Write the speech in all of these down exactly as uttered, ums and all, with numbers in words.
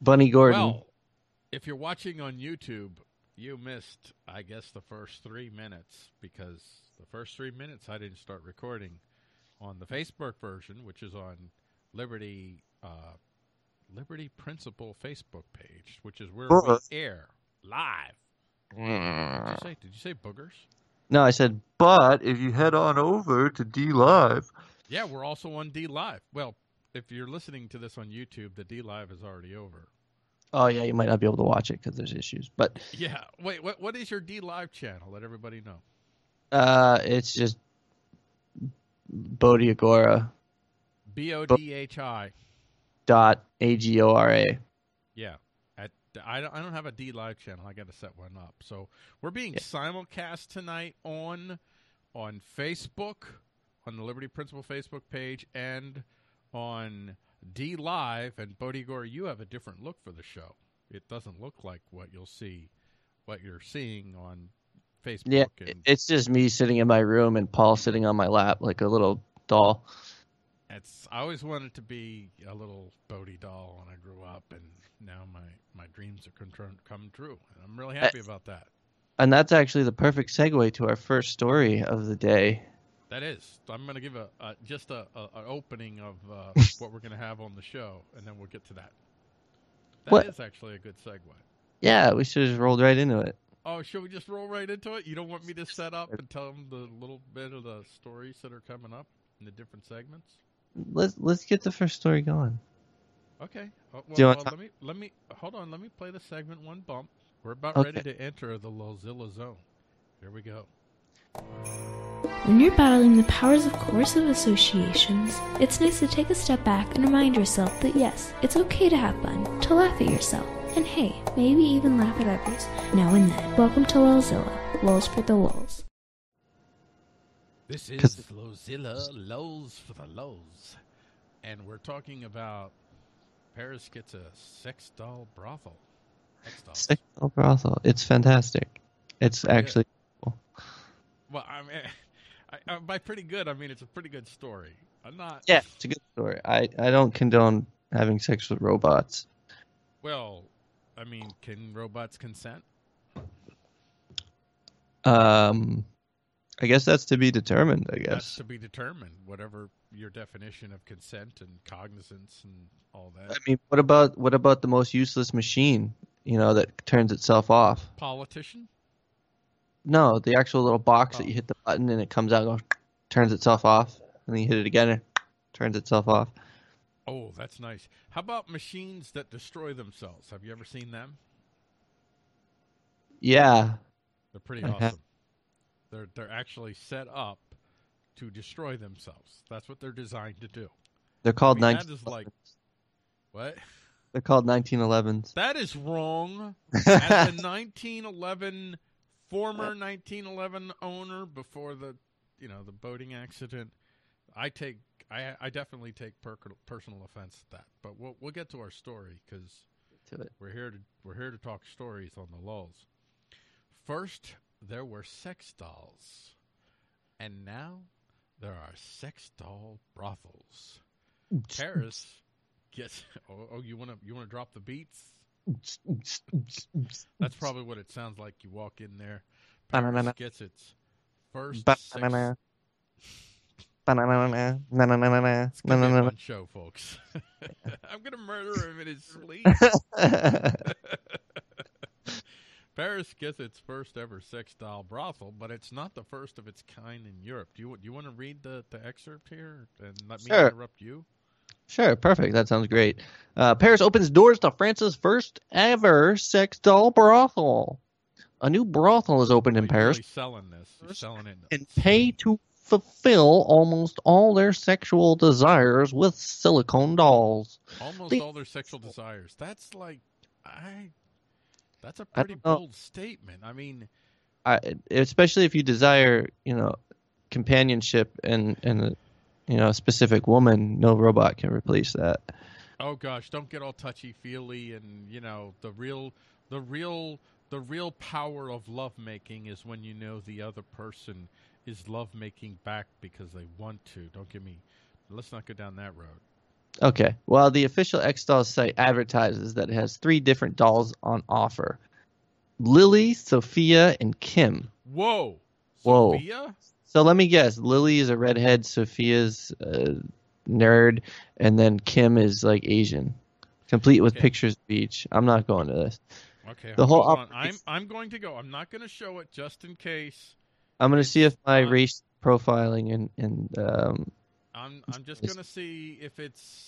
Bunny Gordon. Well, if you're watching on YouTube, you missed, I guess, the first three minutes because the first three minutes I didn't start recording on the Facebook version, which is on Liberty uh, Liberty Principle Facebook page, which is where we air live. What did you say? Did you say boogers? No, I said, but if you head on over to D Live. Yeah, we're also on D Live. Well, if you're listening to this on YouTube, the D Live is already over. Oh, yeah, you might not be able to watch it because there's issues. But yeah, wait, what what is your D Live channel? Let everybody know. Uh, it's just Bodhi Agora. B O D H I. Dot A G O R A. Yeah. At, I, don't, I don't have a D Live channel. I got to set one up. So we're being yeah. simulcast tonight on on Facebook, on the Liberty Principle Facebook page, and on D Live. And Bodhi Agora, you have a different look for the show. It doesn't look like what you'll see, what you're seeing on Facebook. Yeah, and, it's just me sitting in my room and Paul sitting on my lap like a little doll. It's, I always wanted to be a little Bodhi doll when I grew up, and now my, my dreams are come, come true. And I'm really happy about that. And that's actually the perfect segue to our first story of the day. That is. I'm going to give a, a just a, a an opening of uh, what we're going to have on the show, and then we'll get to that. That what? is actually a good segue. Yeah, we should have just rolled right into it. Oh, should we just roll right into it? You don't want me to set up and tell them the little bit of the stories that are coming up in the different segments? Let's let's get the first story going. Okay. Oh, well, well, let me let me hold on. Let me play the segment one bump. We're about okay. ready to enter the Lolzilla zone. Here we go. When you're battling the powers of coercive associations, it's nice to take a step back and remind yourself that yes, it's okay to have fun, to laugh at yourself, and hey, maybe even laugh at others now and then. Welcome to Lolzilla, Lols for the Lols. This is Lolzilla, Lols for the Lols. And we're talking about Paris gets a sex doll brothel. Sex doll brothel. It's fantastic. It's actually yeah. cool. Well, I mean, I, I, by pretty good, I mean it's a pretty good story. I'm not. Yeah, it's a good story. I, I don't condone having sex with robots. Well, I mean, can robots consent? Um, I guess that's to be determined, I guess. That's to be determined, whatever your definition of consent and cognizance and all that. I mean, what about what about the most useless machine, you know, that turns itself off? Politician? No, the actual little box oh. that you hit the button and it comes out and goes, turns itself off, and then you hit it again and it turns itself off. Oh, that's nice. How about machines that destroy themselves? Have you ever seen them? Yeah. They're pretty awesome. They're they're actually set up to destroy themselves. That's what they're designed to do. They're called I mean, nineteen. That is like what? They're called nineteen elevens. That is wrong. As a nineteen eleven former nineteen eleven owner before the you know the boating accident, I take I I definitely take per- personal offense to that. But we'll we'll get to our story because we're here to we're here to talk stories on the lulls. First, there were sex dolls, and now there are sex doll brothels. Paris gets. Oh, oh you want to you want to drop the beats? That's probably what it sounds like. You walk in there. Paris gets its first sex. It's gonna be a fun show, folks. I'm gonna murder him in his sleep. Paris gets its first ever sex doll brothel, but it's not the first of its kind in Europe. Do you do you want to read the, the excerpt here and let me sure. interrupt you? Sure, perfect. That sounds great. Uh, Paris opens doors to France's first ever sex doll brothel. A new brothel is opened well, in Paris. Really selling this, you're selling it, and pay to fulfill almost all their sexual desires with silicone dolls. Almost they, all their sexual desires. That's like I. That's a pretty bold statement. I mean, I, especially if you desire, you know, companionship and and a, you know, a specific woman, no robot can replace that. Oh gosh, don't get all touchy-feely and, you know, the real the real the real power of lovemaking is when you know the other person is lovemaking back because they want to. Don't give me Let's not go down that road. Okay. Well, the official X Dolls site advertises that it has three different dolls on offer: Lily, Sophia, and Kim. Whoa. Whoa. Sophia? So let me guess. Lily is a redhead, Sophia's a nerd, and then Kim is like Asian, complete with Okay. pictures of each. I'm not going to this. Okay. The whole hold on. op- I'm I'm going to go. I'm not going to show it just in case. I'm going to see if my not- race profiling and and um, I'm I'm just going to see if it's.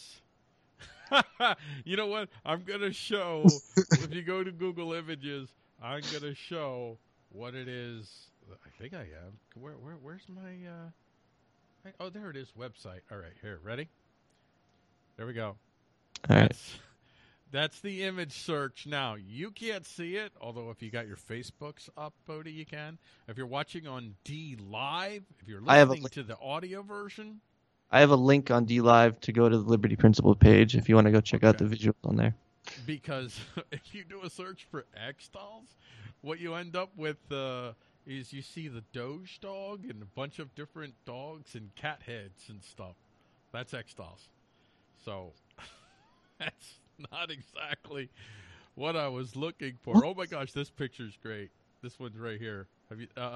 You know what? I'm going to show. If you go to Google Images, I'm going to show what it is. I think I am. Where where where's my? Uh... I- oh, there it is. Website. All right. Here. Ready? There we go. all right. That's, that's the image search. Now, you can't see it, although if you got your Facebooks up, Bodie, you can. If you're watching on D Live, if you're I have a listening link. to the audio version, I have a link on D Live to go to the Liberty Principle page if you want to go check out Okay. the visuals on there. because if you do a search for X dolls, what you end up with uh, is you see the Doge dog and a bunch of different dogs and cat heads and stuff. That's X dolls. So that's not exactly what I was looking for. What? Oh my gosh, this picture's great. This one's right here. Have you? Uh,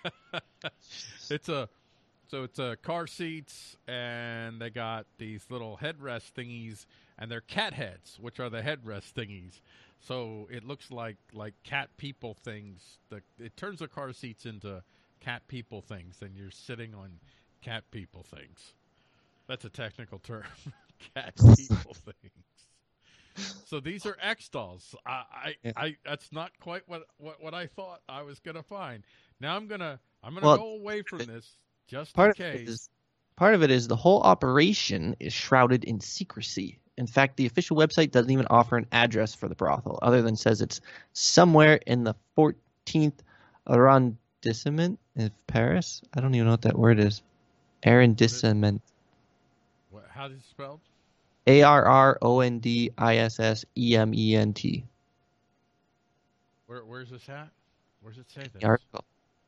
it's a so it's a car seats, and they got these little headrest thingies, and they're cat heads, which are the headrest thingies. So it looks like like cat people things. The it turns the car seats into cat people things, and you're sitting on cat people things. That's a technical term. Cat people things. So these are X dolls. I, I, Yeah. I, that's not quite what, what, what I thought I was gonna find. Now I'm gonna, I'm gonna Well, go away from this just Part in of it case. is part of it is the whole operation is shrouded in secrecy. In fact, the official website doesn't even offer an address for the brothel, other than says it's somewhere in the fourteenth arrondissement of Paris. I don't even know what that word is. Arrondissement. What, how is it spelled? A R R O N D I S S E M E N T. Where, where's this at? Where's it say this? The article.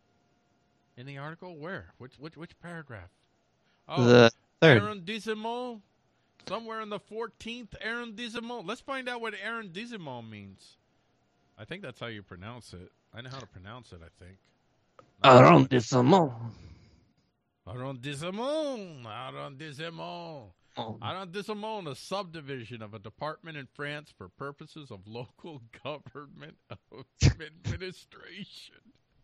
In the article? Where? Which, which, which paragraph? Oh, The third. arrondissement. Somewhere in the fourteenth arrondissement. Let's find out what arrondissement means. I think that's how you pronounce it. I know how to pronounce it, I think. Arrondissement. Arrondissement. Arrondissement. Arrondissement, a subdivision of a department in France for purposes of local government administration.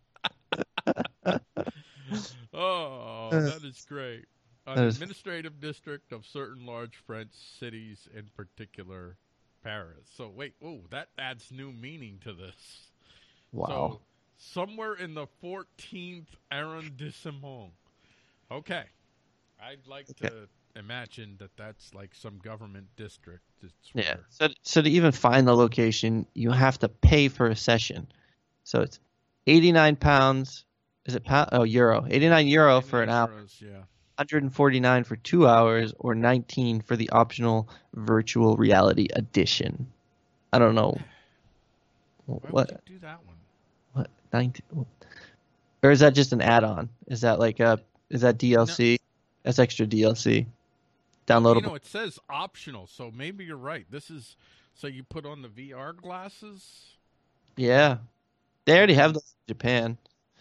Oh, that is great. An That is- administrative district of certain large French cities, in particular Paris. So wait, oh, that adds new meaning to this. Wow. So somewhere in the fourteenth arrondissement. Okay. I'd like Okay. to imagine that that's like some government district. It's Yeah. where- So, so to even find the location, you have to pay for a session. So it's eighty-nine pounds. Is it pound? Oh, euro. eighty-nine euro for an hour. Euros, yeah. one hundred forty-nine for two hours, or nineteen for the optional virtual reality edition. I don't know. Why What? would you do that one? What? nineteen? Or is that just an add-on? Is that like a? Is that D L C? That's extra D L C. Downloadable. You know, it says optional, so maybe you're right. This is so you put on the V R glasses. Yeah. They already have those in Japan.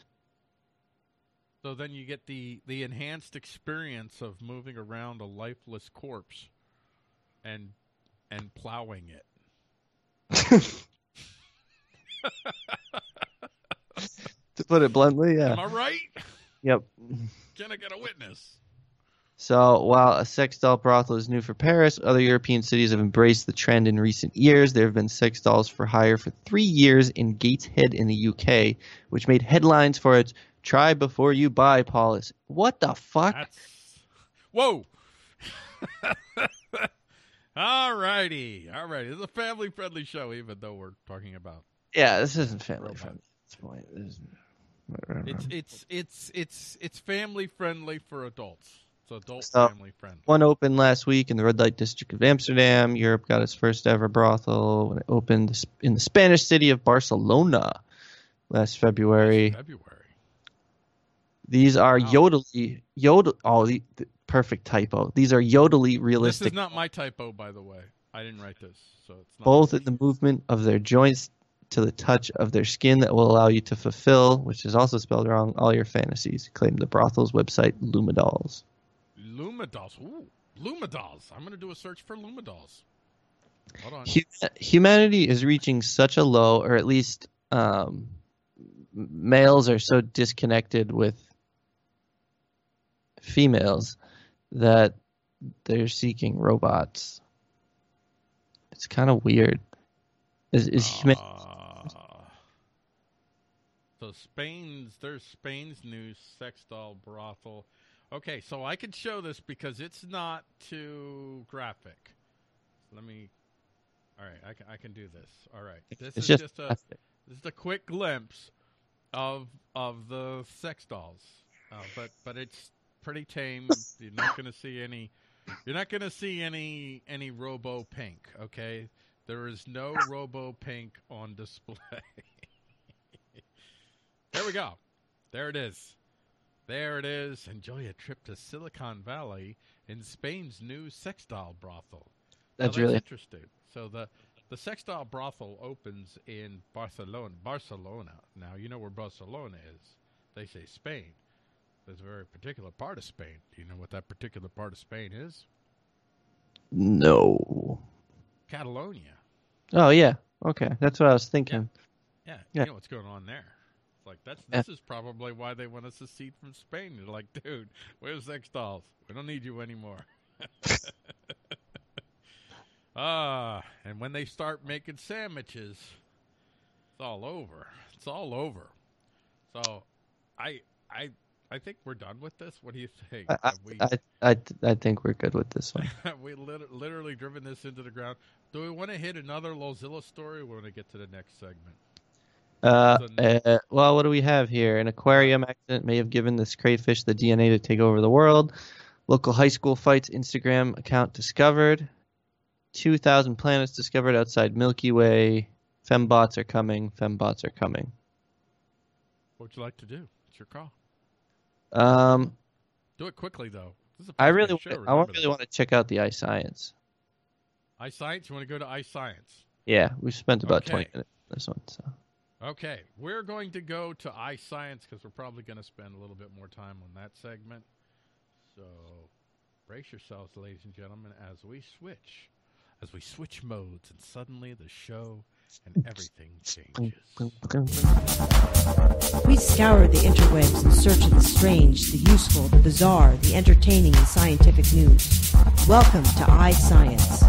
So then you get the, the enhanced experience of moving around a lifeless corpse and and plowing it. To put it bluntly, yeah. Am I right? Yep. Can I get a witness? So while a sex doll brothel is new for Paris, other European cities have embraced the trend in recent years. There have been sex dolls for hire for three years in Gateshead in the U K, which made headlines for its "Try before you buy" policy. What the fuck? That's whoa. All righty, all righty. It's a family-friendly show, even though we're talking about Yeah, this isn't family Robot. friendly at this point. This is- it's it's it's it's it's family-friendly for adults. It's adult So- family-friendly. One opened last week in the red light district of Amsterdam. Europe got its first ever brothel when it opened in the Spanish city of Barcelona last February. February. These are Wow. Yodel, Yodel. Oh, the, the, perfect typo. These are yodely This realistic. is not my typo, by the way. I didn't write this, so it's not. Both in the movement of their joints to the touch of their skin that will allow you to fulfill, which is also spelled wrong, all your fantasies, claimed the brothel's website, Lumadolls. Lumadolls. Ooh, Lumadolls. I'm going to do a search for Lumadolls. Hold on. Hu- Humanity is reaching such a low, or at least um, males are so disconnected with females that they're seeking robots. It's kind of weird. Is is human- Uh, so Spain's there's Spain's new sex doll brothel. Okay, so I can show this because it's not too graphic. Let me. All right, I can I can do this. All right, this it's is just, just a this is a quick glimpse of of the sex dolls, uh, but but it's pretty tame. You're not going to see any. You're not going to see any any Robo Pink. Okay, there is no Robo Pink on display. There we go. There it is. There it is. Enjoy a trip to Silicon Valley in Spain's new sex doll brothel. Now, that's really interesting. So the the sex doll brothel opens in Barcelona. Barcelona. Now you know where Barcelona is. They say Spain. There's a very particular part of Spain. Do you know what that particular part of Spain is? no. Catalonia. Oh yeah, okay, that's what I was thinking. Yeah, Yeah. you know what's going on there. It's like that's this is probably why they want us to see from Spain. They're like, dude, where's sex dolls? We don't need you anymore. Ah, and when they start making sandwiches, it's all over. It's all over. So, I, I, I think we're done with this. What do you think? I Have we, I, I I think we're good with this one. have we lit- literally driven this into the ground? Do we want to hit another Lozilla story? Or we want to get to the next segment. Uh, The- uh, well, what do we have here? An aquarium accident may have given this crayfish the D N A to take over the world. Local high school fights Instagram account discovered. two thousand planets discovered outside Milky Way. Fembots are coming. Fembots are coming. What would you like to do? It's your call. Um, Do it quickly, though. This is a I fast-paced really, show, I remember really that. want to check out the iScience. iScience? You want to go to iScience? Yeah, we spent about Okay. twenty minutes on this one. So Okay, we're going to go to iScience because we're probably going to spend a little bit more time on that segment. So brace yourselves, ladies and gentlemen, as we switch, as we switch modes, and suddenly the show and everything changes. We scour the interwebs in search of the strange, the useful, the bizarre, the entertaining, and scientific news. Welcome to iScience.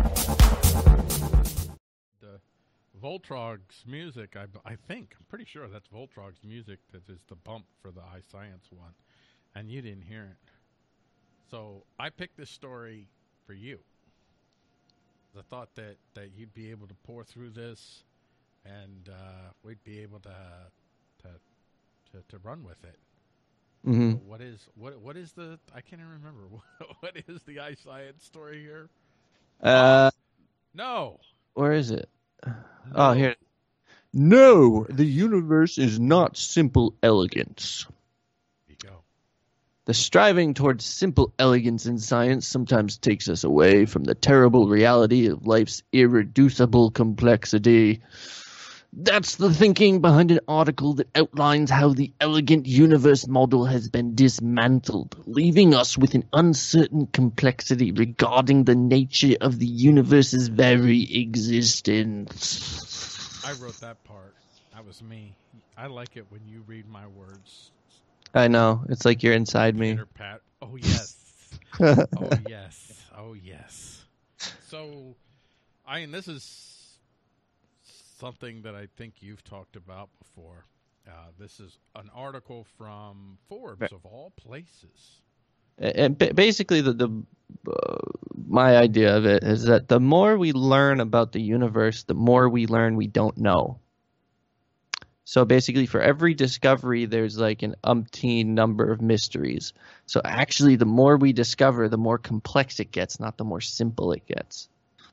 The Voltrog's music, I, I think, I'm pretty sure that's Voltrog's music that is the bump for the iScience one, and you didn't hear it. So I picked this story for you. I thought that, that you'd be able to pour through this, and uh, we'd be able to to to, to run with it. hmm So what is what what is the? I can't even remember. What is the iScience story here? uh, No. where is it? no. Oh, here. No, the universe is not simple elegance. Here you go. The striving towards simple elegance in science sometimes takes us away from the terrible reality of life's irreducible complexity. That's the thinking behind an article that outlines how the elegant universe model has been dismantled, leaving us with an uncertain complexity regarding the nature of the universe's very existence. I wrote that part. That was me. I like it when you read my words. I know. It's like you're inside me. Pitter pat. Oh yes. Oh yes. Oh yes. So, I mean, this is something that I think you've talked about before. Uh, this is an article from Forbes of all places. And ba- basically, the, the uh, my idea of it is that the more we learn about the universe, the more we learn we don't know. So basically, for every discovery, there's like an umpteen number of mysteries. So actually, the more we discover, the more complex it gets, not the more simple it gets.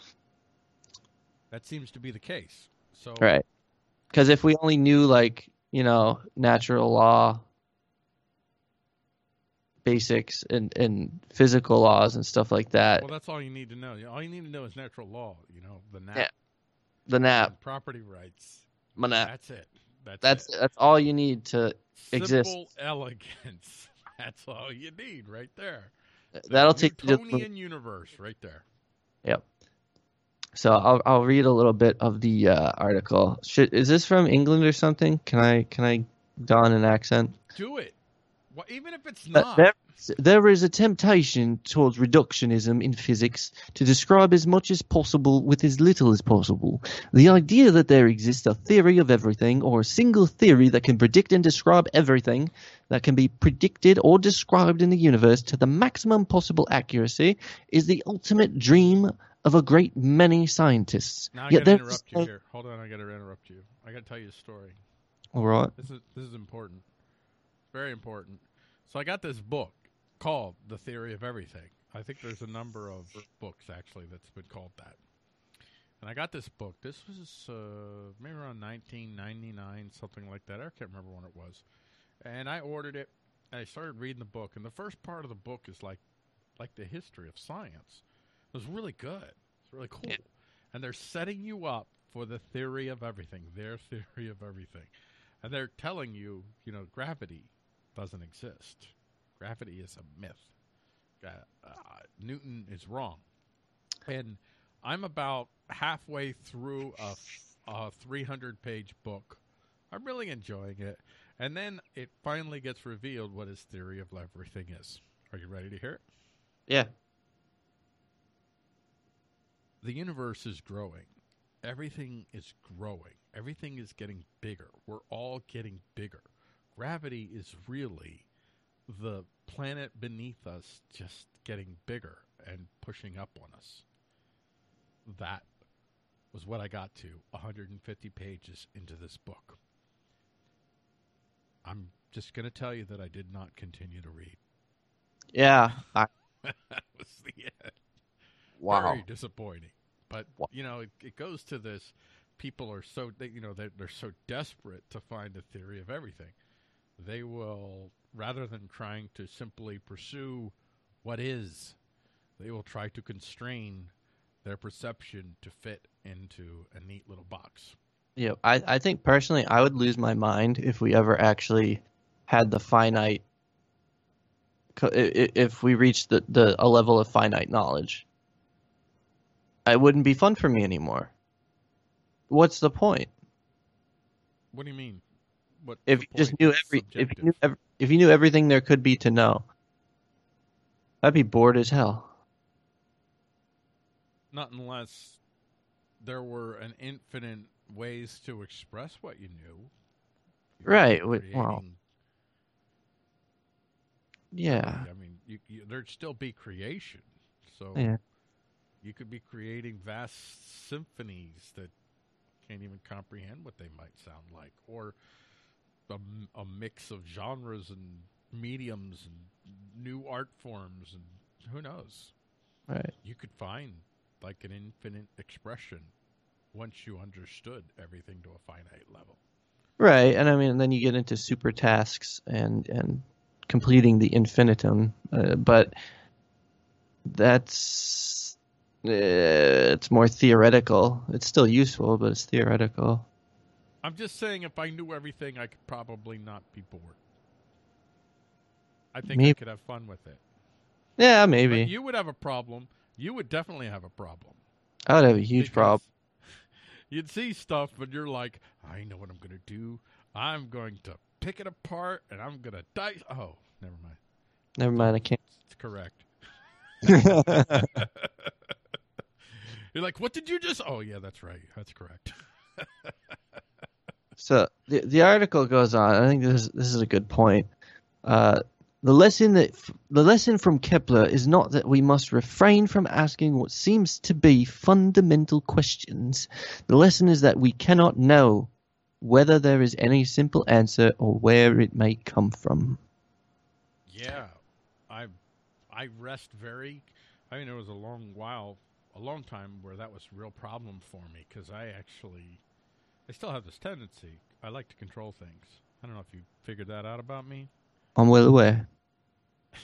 That seems to be the case. So, Right. Because if we only knew, like, you know, natural law, basics and, and physical laws and stuff like that. Well, that's all you need to know. All you need to know is natural law. You know, the N A P, Yeah. The N A P, property rights. M N A P. That's it. That's That's it. that's all you need to exist. Simple elegance. That's all you need right there. The That'll take you to Newtonian universe right there. Yep. So I'll I'll read a little bit of the uh, article. Should, is this from England or something? Can I can I don an accent? Do it. Well, even if it's Uh, not. there, there is a temptation towards reductionism in physics to describe as much as possible with as little as possible. The idea that there exists a theory of everything, or a single theory that can predict and describe everything that can be predicted or described in the universe to the maximum possible accuracy, is the ultimate dream of a great many scientists. Now I Yet gotta there interrupt is you no- here. Hold on, I gotta interrupt you. I gotta tell you a story. All right. This is this is important. Very important. So I got this book called The Theory of Everything. I think there's a number of books actually that's been called that. And I got this book. This was uh, maybe around nineteen ninety-nine, something like that. I can't remember when it was. And I ordered it. And I started reading the book. And the first part of the book is like, like the history of science. It was really good. It's really cool. Yeah. And they're setting you up for the theory of everything. Their theory of everything. And they're telling you, you know, gravity doesn't exist. Gravity is a myth. Uh, uh, Newton is wrong. And I'm about halfway through a, a three hundred page book. I'm really enjoying it. And then it finally gets revealed what his theory of everything is. Are you ready to hear it? Yeah. The universe is growing. Everything is growing. Everything is getting bigger. We're all getting bigger. Gravity is really the planet beneath us just getting bigger and pushing up on us. That was what I got to one hundred fifty pages into this book. I'm just going to tell you that I did not continue to read. Yeah. I, That was the end. wow. Very disappointing. But, Wow. you know, it, it goes to this. People are so, they, you know, they're, they're so desperate to find a theory of everything. They will, rather than trying to simply pursue what is, they will try to constrain their perception to fit into a neat little box. Yeah, I, I think personally I would lose my mind if we ever actually had the finite, co- i- i- if we reached the, the a level of finite knowledge. It wouldn't be fun for me anymore. What's the point? What do you mean? What If the you just point knew is every, if subjective. you knew ev- if you knew everything there could be to know, I'd be bored as hell. Not unless there were an infinite ways to express what you knew. You could Right, be wi- well, creating- Yeah, I mean, you, you, there'd still be creation. So yeah, you could be creating vast symphonies that can't even comprehend what they might sound like, or a, m- a mix of genres and mediums and new art forms, and who knows? right. You could find like an infinite expression once you understood everything to a finite level. Right, and I mean, then you get into super tasks and and completing the infinitum, uh, but that's uh, it's more theoretical. It's still useful, but it's theoretical. I'm just saying, if I knew everything, I could probably not be bored. I think I Maybe. could have fun with it. Yeah, But maybe. you would have a problem. You would definitely have a problem. I would have a huge Because problem. You'd see stuff, and you're like, I know what I'm going to do. I'm going to pick it apart, and I'm going to dice. Oh, never mind. Never mind, I can't. It's correct. You're like, what did you just? Oh, yeah, that's right. That's correct. So the the article goes on. I think this is, this is a good point. Uh, the lesson that the lesson from Kepler is not that we must refrain from asking what seems to be fundamental questions. The lesson is that we cannot know whether there is any simple answer or where it may come from. Yeah, I I rest very. I mean, it was a long while, a long time where that was a real problem for me because I actually, I still have this tendency. I like to control things. I don't know if you figured that out about me. I'm well aware.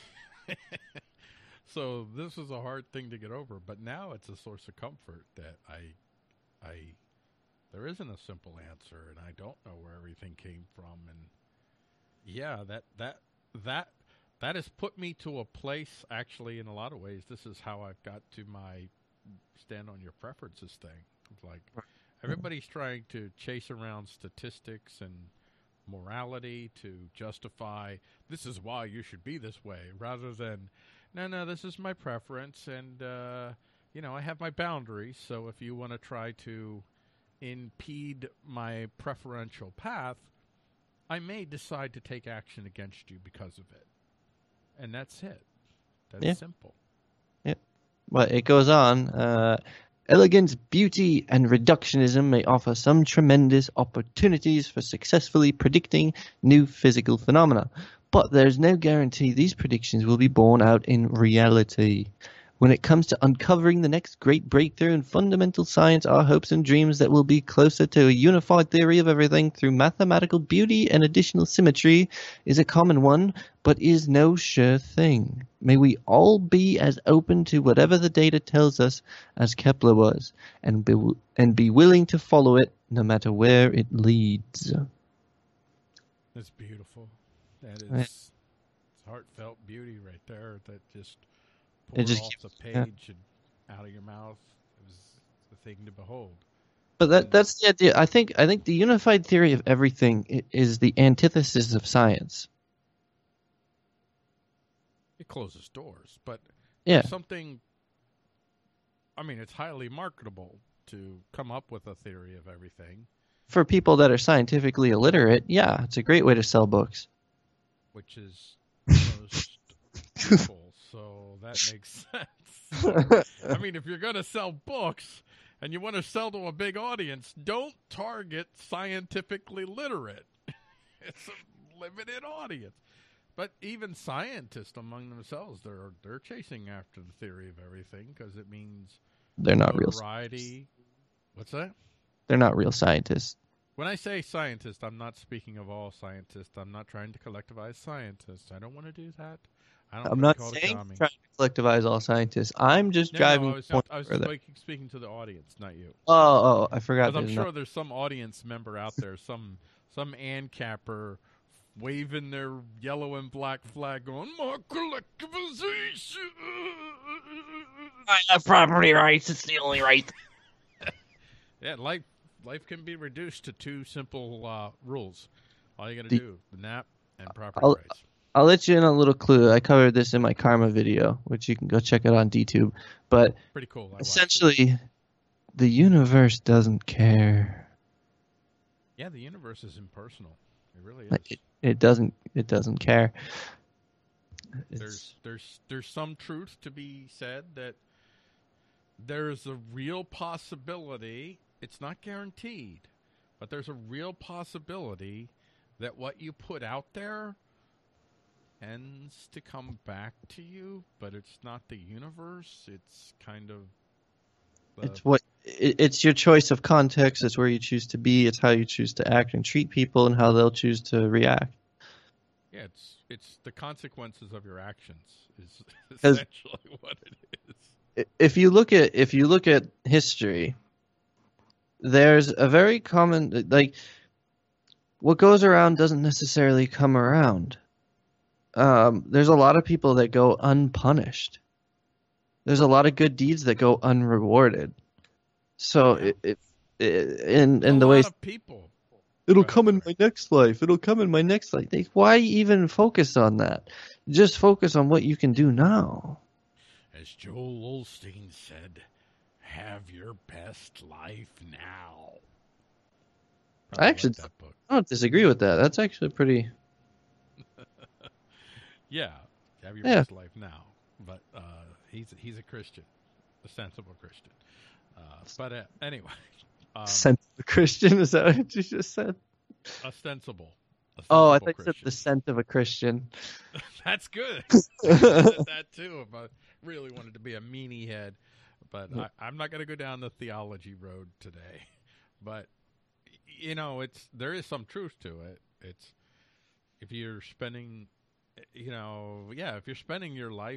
So this was a hard thing to get over, but now it's a source of comfort that I, I, there isn't a simple answer, and I don't know where everything came from, and yeah, that that that that has put me to a place. Actually, in a lot of ways, this is how I've got to my stand on your preferences thing. It's like everybody's trying to chase around statistics and morality to justify this is why you should be this way, rather than no, no, this is my preference, and uh, you know, I have my boundaries. So if you want to try to impede my preferential path, I may decide to take action against you because of it, and that's it. That's yeah. simple. Yeah. Well, it goes on. Uh, Elegance, beauty, and reductionism may offer some tremendous opportunities for successfully predicting new physical phenomena, but there's no guarantee these predictions will be borne out in reality. When it comes to uncovering the next great breakthrough in fundamental science, our hopes and dreams that will be closer to a unified theory of everything through mathematical beauty and additional symmetry is a common one, but is no sure thing. May we all be as open to whatever the data tells us as Kepler was, and be, and be willing to follow it no matter where it leads. That's beautiful. That is Right. it's heartfelt beauty right there. That just It poured just off keeps- the page yeah. and out of your mouth. It was the thing to behold. But that that's the idea. I think I think the unified theory of everything i- is the antithesis of science. It closes doors, but Yeah. something. I mean, it's highly marketable to come up with a theory of everything, For people that are scientifically illiterate, yeah, it's a great way to sell books. which is most people. So that makes sense. I mean, if you're going to sell books and you want to sell to a big audience, don't target scientifically literate. It's a limited audience. But even scientists among themselves, they're they're chasing after the theory of everything because it means They're not real. notoriety. What's that? They're not real scientists. When I say scientist, I'm not speaking of all scientists. I'm not trying to collectivize scientists. I don't want to do that. I don't I'm wanna not call it saying commie. trying to collectivize all scientists. I'm just No, driving no, I was, the point I was further. speaking, speaking to the audience, not you. Oh, oh, I forgot. Because I'm there's sure no- there's some audience member out there, some some ANCAPper waving their yellow and black flag going, more collectivization. I have property rights. It's the only right. Yeah, life life can be reduced to two simple uh, rules. All you got to The- do, the nap and property I'll- rights. I'll let you in on a little clue. I covered this in my Karma video, which you can go check out on DTube. But Pretty cool. I watched it. essentially, the universe doesn't care. Yeah, the universe is impersonal. It really is. Like, it, it doesn't. It doesn't care. It's- There's there's there's some truth to be said that there's a real possibility. It's not guaranteed, but there's a real possibility that what you put out there tends to come back to you, but it's not the universe. It's kind of the, It's what it, it's your choice of context. It's where you choose to be. It's how you choose to act and treat people, and how they'll choose to react. yeah, it's it's the consequences of your actions is 'Cause- essentially what it is. I- If you look at if you look at history, there's a very common like what goes around doesn't necessarily come around. Um, there's a lot of people that go unpunished. There's a lot of good deeds that go unrewarded. So Yeah. it, it, it in in a the lot ways of people. it'll Go ahead, come in sorry. my next life. It'll come in my next life. They- Why even focus on that? Just focus on what you can do now. As Joel Osteen said, have your best life now. I actually- like that book. I don't disagree with that. That's actually pretty. Yeah, have your Yeah. best life now. But uh, he's he's a Christian, a sensible Christian. Uh, but uh, anyway, um, Scent of a Christian. Is that what you just said? ostensible. a Oh, I sensible think you said Christian. the scent of a Christian. That's good. I said that too. If I really wanted to be a meanie head, but I, I'm not going to go down the theology road today. But you know, it's there is some truth to it. It's if you're spending you know, yeah, if you're spending your life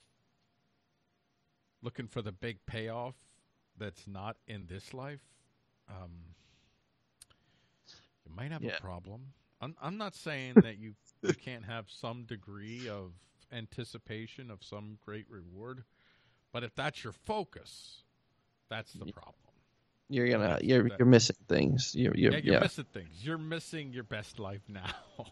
looking for the big payoff that's not in this life, um, you might have Yeah. a problem. I'm, I'm not saying that you, you can't have some degree of anticipation of some great reward, but if that's your focus, that's the problem. You're gonna That's- you're that- you're missing things. You're you're Yeah, you're yeah. missing things. You're missing your best life now.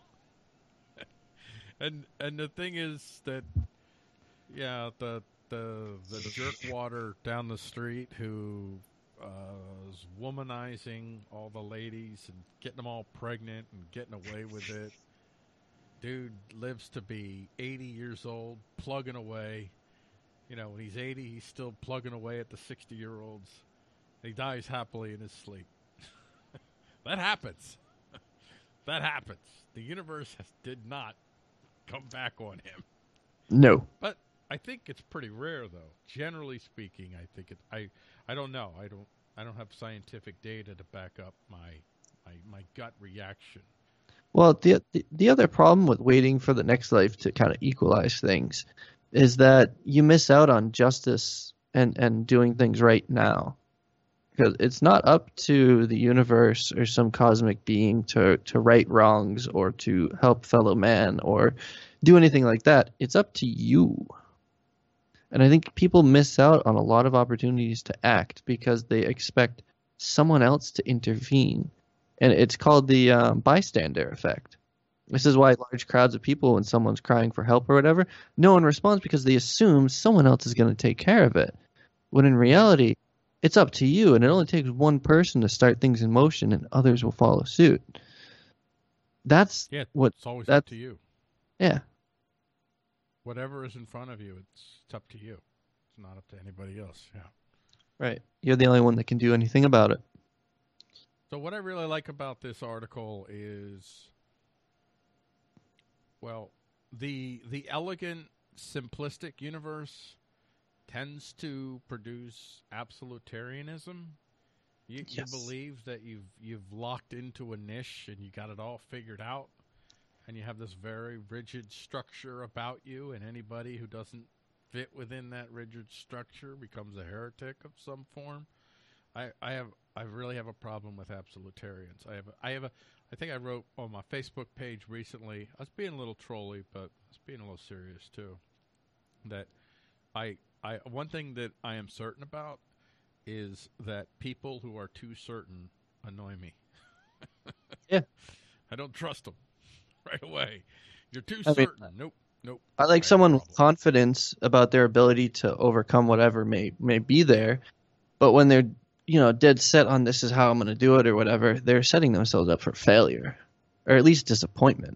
and and the thing is that, yeah, the the the jerkwater down the street who uh, is womanizing all the ladies and getting them all pregnant and getting away with it. Dude lives to be eighty years old, plugging away. You know, when he's eighty, he's still plugging away at the sixty-year-olds. He dies happily in his sleep. That happens. That happens. The universe has, did not come back on him. No. But I think it's pretty rare, though. Generally speaking, I think it. I I don't know. I don't. I don't have scientific data to back up my my, my gut reaction. Well, the, the the other problem with waiting for the next life to kind of equalize things is that you miss out on justice and, and doing things right now. Because it's not up to the universe or some cosmic being to, to right wrongs or to help fellow man or do anything like that. It's up to you. And I think people miss out on a lot of opportunities to act because they expect someone else to intervene. And it's called the um, bystander effect. This is why large crowds of people, when someone's crying for help or whatever, no one responds because they assume someone else is going to take care of it. When in reality, it's up to you, and it only takes one person to start things in motion, and others will follow suit. That's Yeah, what. it's always up That's to you. yeah. Whatever is in front of you, it's, it's up to you. It's not up to anybody else. Yeah. Right. You're the only one that can do anything about it. So what I really like about this article is, well, the the elegant, simplistic universe tends to produce absolutarianism. You, Yes. you believe that you've you've locked into a niche and you got it all figured out, and you have this very rigid structure about you, and anybody who doesn't fit within that rigid structure becomes a heretic of some form. I, I have I really have a problem with absolutarians. I have a, I have a I think I wrote on my Facebook page recently. I was being a little trolly, but I was being a little serious too. That I I one thing that I am certain about is that people who are too certain annoy me. Yeah. I don't trust them right away. You're too I mean, certain. nope. Nope. I like have a someone with problem. confidence about their ability to overcome whatever may may be there, but when they're you know dead set on this is how I'm going to do it or whatever, they're setting themselves up for failure, or at least disappointment.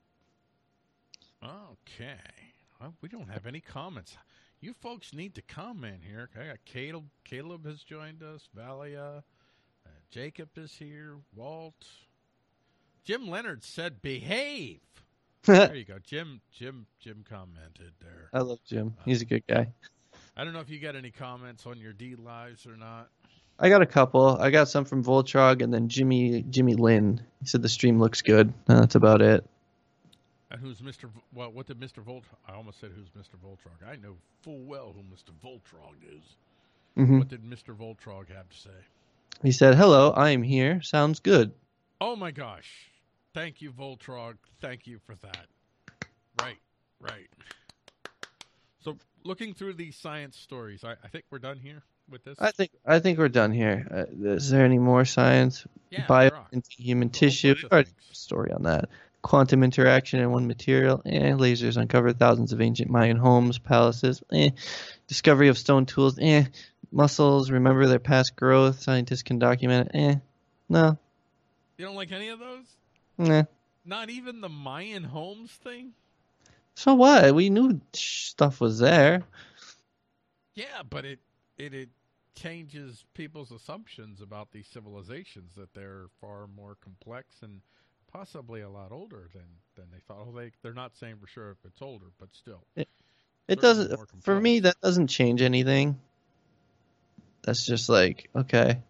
Okay. Well, we don't have any comments. You folks need to comment here. Okay, Caleb, Caleb has joined us. Valia, uh, Jacob is here. Walt, Jim Leonard said, "Behave." There you go, Jim. Jim. Jim commented there. I love Jim. He's a good guy. I don't know if you got any comments on your D lives or not. I got a couple. I got some from Voltrog and then Jimmy Jimmy Lynn. He said the stream looks good. Uh, that's about it. And who's Mister V- well, what did Mister Volt? I almost said who's Mister Voltrog. I know full well who Mister Voltrog is. hmm What did Mister Voltrog have to say? He said, "Hello, I am here. Sounds good." Oh my gosh. Thank you, Voltrog. Thank you for that. Right, right. So looking through these science stories, I, I think we're done here with this. I think I think we're done here. Uh, is there any more science? Yeah, Bio there are. into human There's a whole tissue. bunch of Already things. have a story on that. Quantum interaction in one material. Eh. Lasers uncovered thousands of ancient Mayan homes, palaces. Eh. Discovery of stone tools. Eh. Mussels remember their past growth. Scientists can document it. Eh. No. You don't like any of those? Nah. Not even the Mayan homes thing? So what? We knew stuff was there. Yeah, but it it, it changes people's assumptions about these civilizations, that they're far more complex and possibly a lot older than, than they thought. Oh, they, they're not saying for sure if it's older, but still. It Certainly doesn't. more For me, complex. that doesn't change anything. That's just like okay.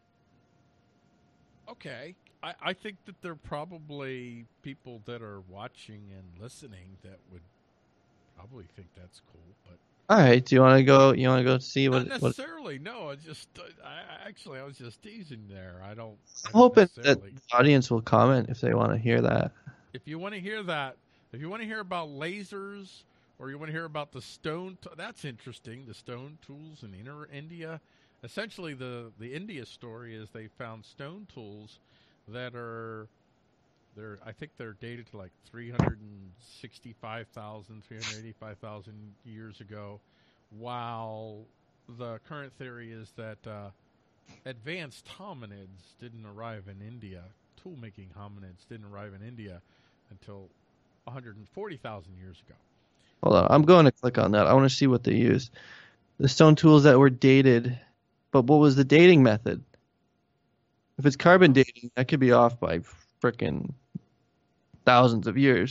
Okay. I, I think that there are probably people that are watching and listening that would probably think that's cool, but All right. Do you want to go? You want to go see not what? what necessarily. No, it's just uh, I actually I was just teasing there. I don't. I I'm don't hoping that necessarily. the audience will comment if they want to hear that. If you want to hear that, if you want to hear about lasers, or you want to hear about the stone, t- that's interesting. The stone tools in inner India. Essentially, the the India story is they found stone tools that are. They're, I think they're dated to like three hundred sixty-five thousand, three hundred eighty-five thousand years ago, while the current theory is that uh, advanced hominids didn't arrive in India, tool-making hominids didn't arrive in India until one hundred forty thousand years ago. Hold on. I'm going to click on that. I want to see what they used. The stone tools that were dated, but what was the dating method? If it's carbon dating, that could be off by frickin' thousands of years.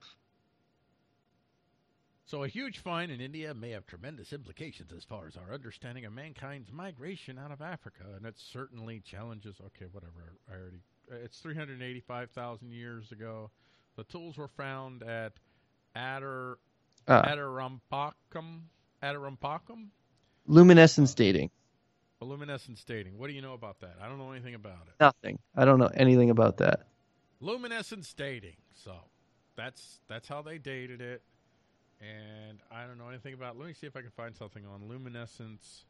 So a huge find in India may have tremendous implications as far as our understanding of mankind's migration out of Africa, and it certainly challenges. Okay, whatever. I already. It's three hundred eighty-five thousand years ago. The tools were found at Adar, Ah. Adirampakum. Adirampakum. Luminescence dating. Luminescence dating. What do you know about that? I don't know anything about it. Nothing. I don't know anything about that. Luminescence dating. So that's that's how they dated it. And I don't know anything about it. Let me see if I can find something on luminescence.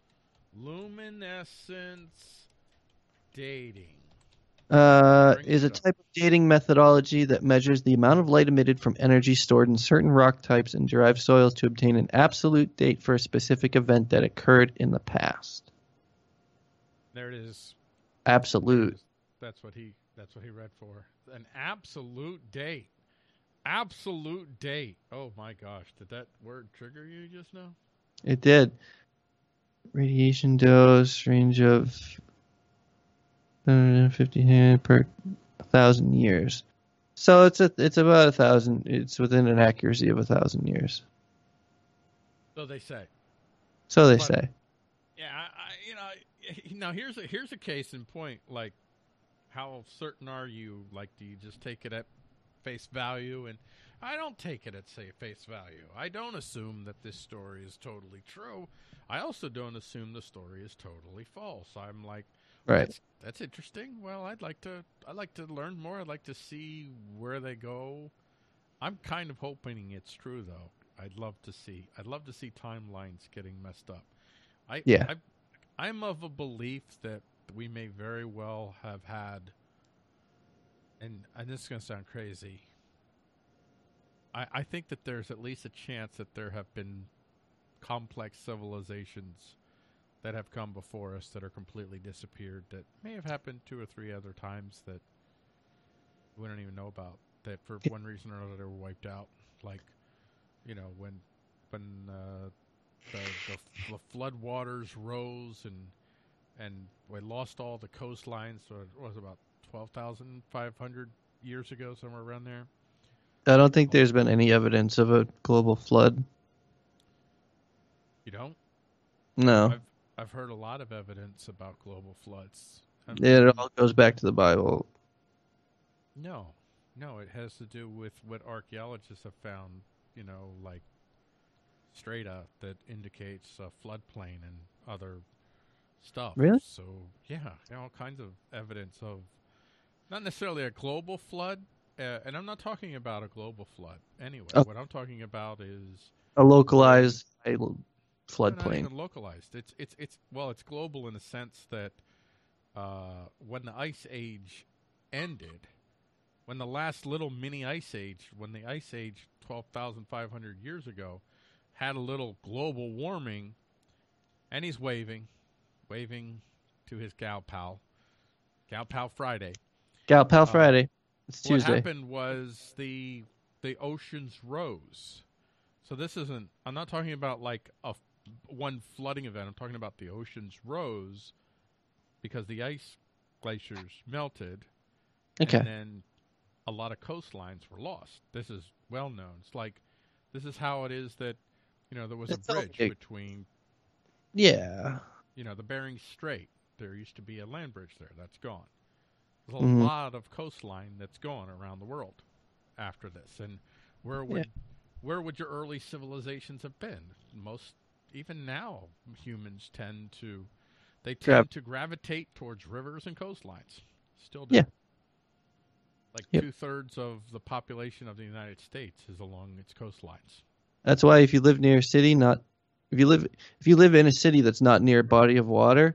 Luminescence dating. Uh, Bring is a it up. type of dating methodology that measures the amount of light emitted from energy stored in certain rock types and derived soils to obtain an absolute date for a specific event that occurred in the past. There it is. Absolute. That's what he that's what he read for. An absolute date. Absolute date. Oh my gosh. Did that word trigger you just now? It did. Radiation dose, range of one hundred fifty per thousand years. So it's a, it's about a thousand. It's within an accuracy of a thousand years. So they say. So they But- say. Yeah, I, I, you know, now here's a here's a case in point. Like, how certain are you? Like, do you just take it at face value? And I don't take it at say face value. I don't assume that this story is totally true. I also don't assume the story is totally false. I'm like, Right. that's, that's interesting. Well, I'd like to I'd like to learn more. I'd like to see where they go. I'm kind of hoping it's true, though. I'd love to see. I'd love to see timelines getting messed up. I, Yeah. I, I'm of a belief that we may very well have had, and, and this is going to sound crazy, I, I think that there's at least a chance that there have been complex civilizations that have come before us that are completely disappeared, that may have happened two or three other times that we don't even know about, that for one reason or another they were wiped out. Like, you know, when when uh, the, the the flood waters rose and and we lost all the coastlines. So it was about twelve thousand five hundred years ago, somewhere around there. I don't think there's been any evidence of a global flood. You don't? No. I've I've heard a lot of evidence about global floods. I mean, It all goes back to the Bible. No, no, it has to do with what archaeologists have found. You know, like strata that indicates a floodplain and other stuff. Really? So yeah, you know, all kinds of evidence of not necessarily a global flood, uh, and I'm not talking about a global flood. Anyway, Oh. what I'm talking about is A localized idle not floodplain. even localized. It's it's it's well, it's global in the sense that uh, when the ice age ended, when the last little mini ice age, when the ice age twelve thousand five hundred years ago had a little global warming, and he's waving, waving to his gal pal, gal pal Friday. Gal Pal Uh, Friday. It's What Tuesday. happened was the the oceans rose. So this isn't. I'm not talking about like a f- one flooding event. I'm talking about the oceans rose because the ice glaciers melted, Okay. and then a lot of coastlines were lost. This is well known. It's like this is how it is that you know there was It's a all bridge big. between Yeah. you know the Bering Strait. There used to be a land bridge there. That's gone. There's a Mhm. lot of coastline that's gone around the world after this. And where would where would your early civilizations have been? Most, even now, humans tend to, they tend Grav- to gravitate towards rivers and coastlines. Still do. Yeah. Like Yep. two-thirds of the population of the United States is along its coastlines. That's why if you live near a city, not if you live if you live in a city that's not near a body of water,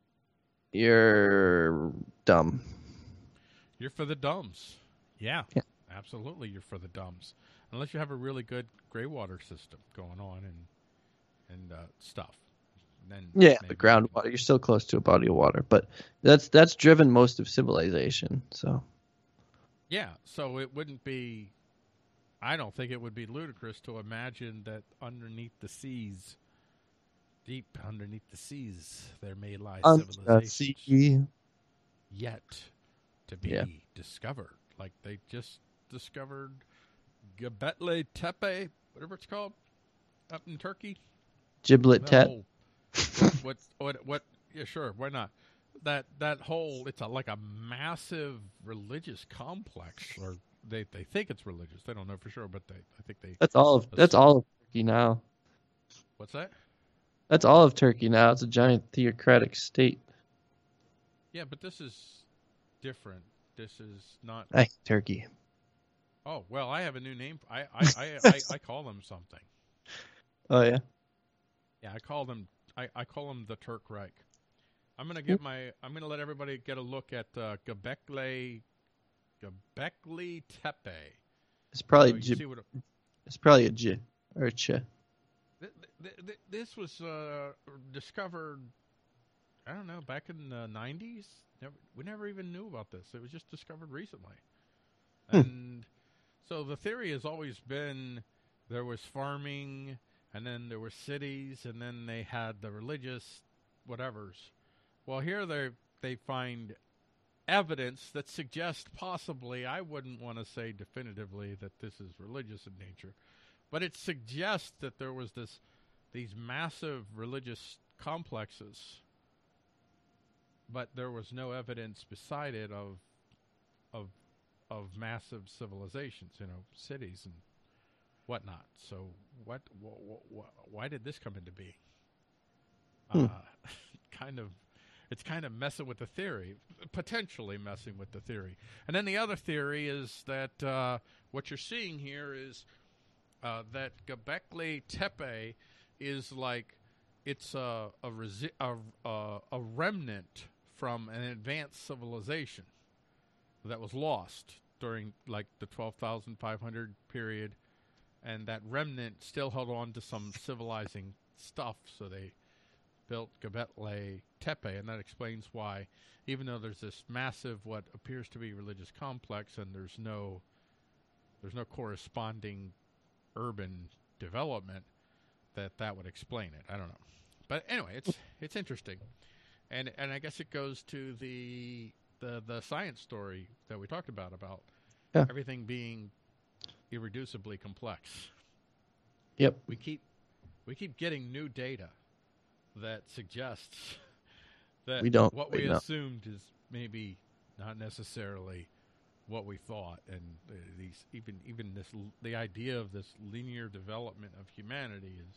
you're dumb. You're for the dumbs. Yeah, Yeah. absolutely you're for the dumbs. Unless you have a really good gray water system going on and and uh, stuff. Then Yeah, maybe the groundwater. You're still close to a body of water, but that's that's driven most of civilization. So Yeah, so it wouldn't be, I don't think it would be ludicrous to imagine that underneath the seas, deep underneath the seas, there may lie under the civilizations sea. yet to be Yeah. discovered. Like they just discovered Göbekli Tepe, whatever it's called, up in Turkey. Giblet That tet. whole- what, what, what, yeah, sure, why not? That that whole, it's a, like a massive religious complex, or they, they think it's religious. They don't know for sure, but they I think they. That's all of that's all of Turkey now. What's that? That's all of Turkey now. It's a giant theocratic state. Yeah, but this is different. This is not. I hate Turkey. Oh well, I have a new name. I I I, I, I call them something. Oh yeah. Yeah, I call them. I, I call them the Turk Reich. I'm gonna give my. I'm gonna let everybody get a look at uh, Göbekli, Göbekli Tepe. It's probably So you Gib- see what it- it's probably a J or a Ch. th- th- th- this was uh, discovered. I don't know, back in the nineties. Never, we never even knew about this. It was just discovered recently. Hmm. And so the theory has always been there was farming, and then there were cities, and then they had the religious whatevers. Well, here they they find evidence that suggests possibly, I wouldn't want to say definitively that this is religious in nature, but it suggests that there was this these massive religious complexes, but there was no evidence beside it of of of massive civilizations, you know, cities and whatnot. So what? Wh- wh- why did this come into being? Hmm. Uh, kind of, it's kind of messing with the theory, potentially messing with the theory. And then the other theory is that uh, what you're seeing here is uh, that Göbekli Tepe is like it's a a, resi- a a a remnant from an advanced civilization that was lost during like the twelve thousand five hundred period, and that remnant still held on to some civilizing stuff, so they built Göbekli Tepe, and that explains why, even though there's this massive what appears to be religious complex, and there's no there's no corresponding urban development, that that would explain it. I don't know, but anyway, it's it's interesting, and and I guess it goes to the the the science story that we talked about about Yeah. everything being irreducibly complex. Yep. We keep we keep getting new data that suggests that We don't what really we know. assumed is maybe not necessarily what we thought, and uh, these even even this l- the idea of this linear development of humanity is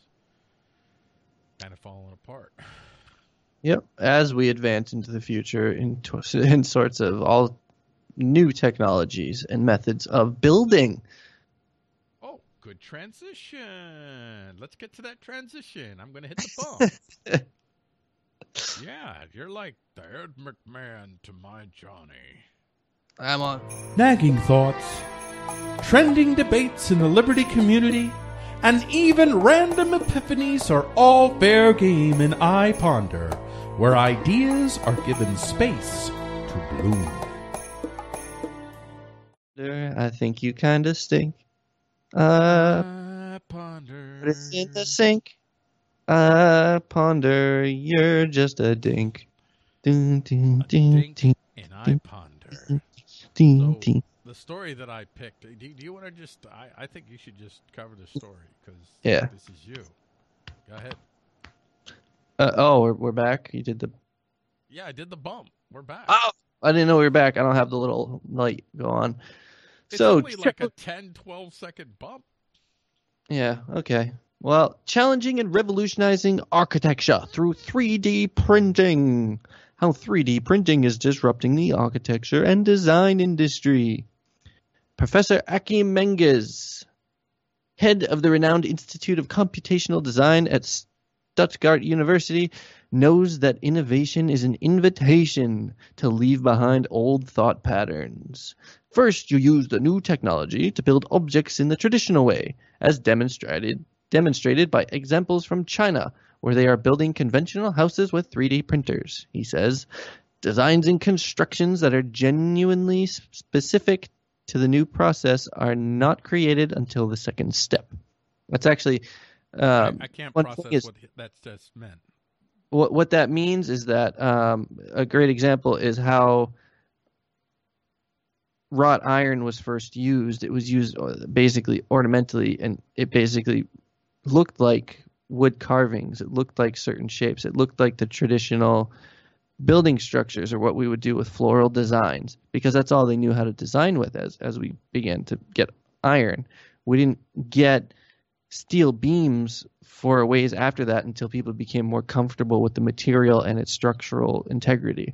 kind of falling apart. Yep. As we advance into the future in, t- in sorts of all new technologies and methods of building. Oh, good transition. Let's get to that transition. I'm going to hit the bump. Yeah, you're like the Ed McMahon to my Johnny. I'm on. Nagging thoughts, trending debates in the Liberty community, and even random epiphanies are all fair game in I Ponder, where ideas are given space to bloom. I think you kind of stink. Uh, I ponder. put it in the sink. I ponder you're just a dink. Ding, ding, A ding, dink ding, and I ding, ponder. ding, So, ding. the story that I picked, do, do you want to just, I, I think you should just cover the story, because Yeah. this is you. Go ahead. Uh, oh, we're, we're back. You did the. Yeah, I did the bump. We're back. Oh, I didn't know we were back. I don't have the little light go on. It's so, only like a ten, twelve second bump. Yeah, okay. Well, challenging and revolutionizing architecture through three D printing. How three D printing is disrupting the architecture and design industry. Professor Aki Menges, head of the renowned Institute of Computational Design at Stuttgart University, knows that innovation is an invitation to leave behind old thought patterns. First, you use the new technology to build objects in the traditional way, as demonstrated demonstrated by examples from China, where they are building conventional houses with three D printers, he says. Designs and constructions that are genuinely specific to the new process are not created until the second step. That's actually um, I, I can't one process thing is, what that just meant. What what that means is that um, a great example is how wrought iron was first used. It was used basically ornamentally, and it basically looked like wood carvings. It looked like certain shapes. It looked like the traditional building structures, or what we would do with floral designs, because that's all they knew how to design with as as we began to get iron. We didn't get steel beams for a ways after that until people became more comfortable with the material and its structural integrity.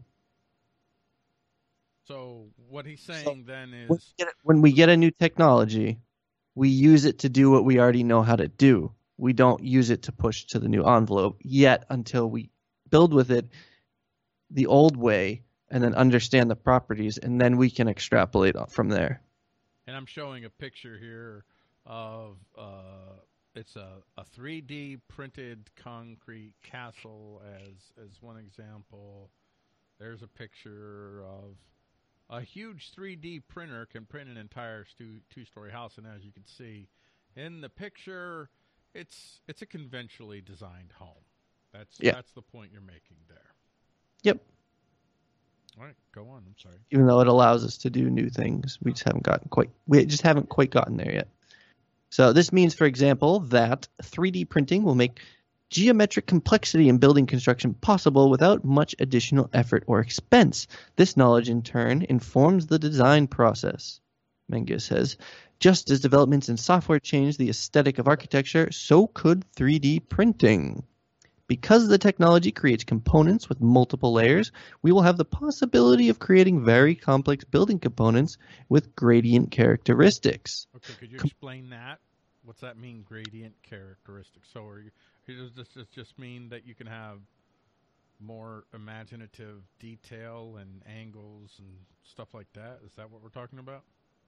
So what he's saying So, then is when we, get, when we get a new technology, we use it to do what we already know how to do. We don't use it to push to the new envelope yet until we build with it the old way and then understand the properties, and then we can extrapolate from there. And I'm showing a picture here of uh, it's a, a three D printed concrete castle as as one example. There's a picture of a huge three D printer can print an entire stu- two-story house, and as you can see in the picture, it's it's a conventionally designed home. That's Yeah. that's the point you're making there. Yep. All right, go on. I'm sorry. Even though it allows us to do new things, we just haven't gotten quite we just haven't quite gotten there yet. So this means, for example, that three D printing will make geometric complexity in building construction possible without much additional effort or expense. This knowledge, in turn, informs the design process, Menges says. Just as developments in software change the aesthetic of architecture, so could three D printing. Because the technology creates components with multiple layers, we will have the possibility of creating very complex building components with gradient characteristics. Okay, could you explain that? What's that mean, gradient characteristics? So are you, does this just mean that you can have more imaginative detail and angles and stuff like that? Is that what we're talking about?